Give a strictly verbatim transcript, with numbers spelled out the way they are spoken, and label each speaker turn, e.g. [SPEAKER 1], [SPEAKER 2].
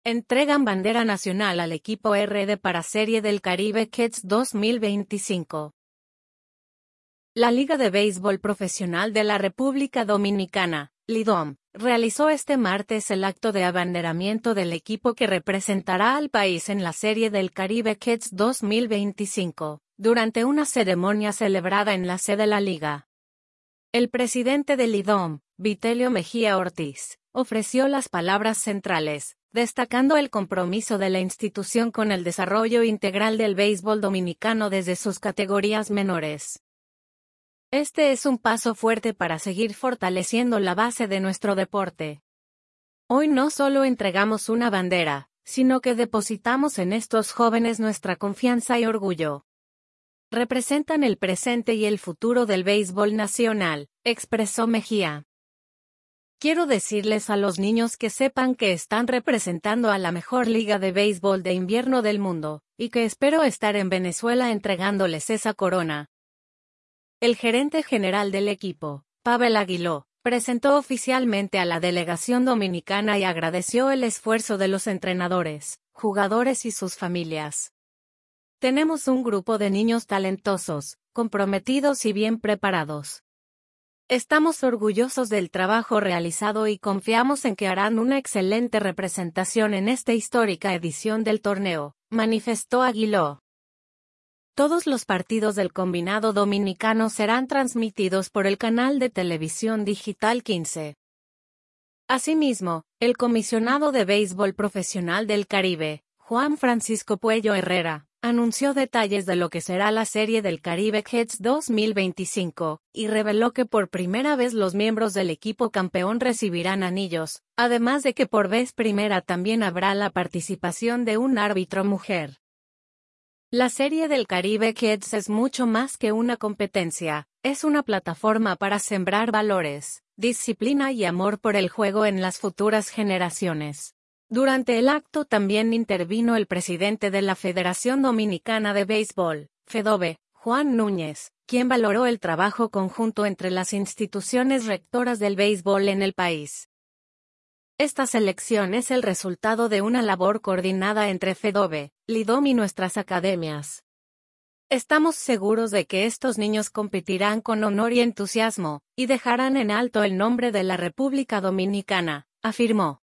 [SPEAKER 1] Entregan bandera nacional al equipo R D para Serie del Caribe Kids dos mil veinticinco. La Liga de Béisbol Profesional de la República Dominicana, LIDOM, realizó este martes el acto de abanderamiento del equipo que representará al país en la Serie del Caribe Kids dos mil veinticinco, durante una ceremonia celebrada en la sede de la liga. El presidente del LIDOM, Vitelio Mejía Ortiz, ofreció las palabras centrales, destacando el compromiso de la institución con el desarrollo integral del béisbol dominicano desde sus categorías menores. Este es un paso fuerte para seguir fortaleciendo la base de nuestro deporte. Hoy no solo entregamos una bandera, sino que depositamos en estos jóvenes nuestra confianza y orgullo. Representan el presente y el futuro del béisbol nacional, expresó Mejía. Quiero decirles a los niños que sepan que están representando a la mejor liga de béisbol de invierno del mundo, y que espero estar en Venezuela entregándoles esa corona. El gerente general del equipo, Pavel Aguiló, presentó oficialmente a la delegación dominicana y agradeció el esfuerzo de los entrenadores, jugadores y sus familias. Tenemos un grupo de niños talentosos, comprometidos y bien preparados. Estamos orgullosos del trabajo realizado y confiamos en que harán una excelente representación en esta histórica edición del torneo, manifestó Aguiló. Todos los partidos del combinado dominicano serán transmitidos por el canal de televisión digital quince. Asimismo, el comisionado de béisbol profesional del Caribe, Juan Francisco Puello Herrera, anunció detalles de lo que será la Serie del Caribe Kids dos mil veinticinco, y reveló que por primera vez los miembros del equipo campeón recibirán anillos, además de que por vez primera también habrá la participación de un árbitro mujer. La Serie del Caribe Kids es mucho más que una competencia, es una plataforma para sembrar valores, disciplina y amor por el juego en las futuras generaciones. Durante el acto también intervino el presidente de la Federación Dominicana de Béisbol, FEDOBE, Juan Núñez, quien valoró el trabajo conjunto entre las instituciones rectoras del béisbol en el país. Esta selección es el resultado de una labor coordinada entre FEDOBE, LIDOM y nuestras academias. Estamos seguros de que estos niños competirán con honor y entusiasmo, y dejarán en alto el nombre de la República Dominicana, afirmó.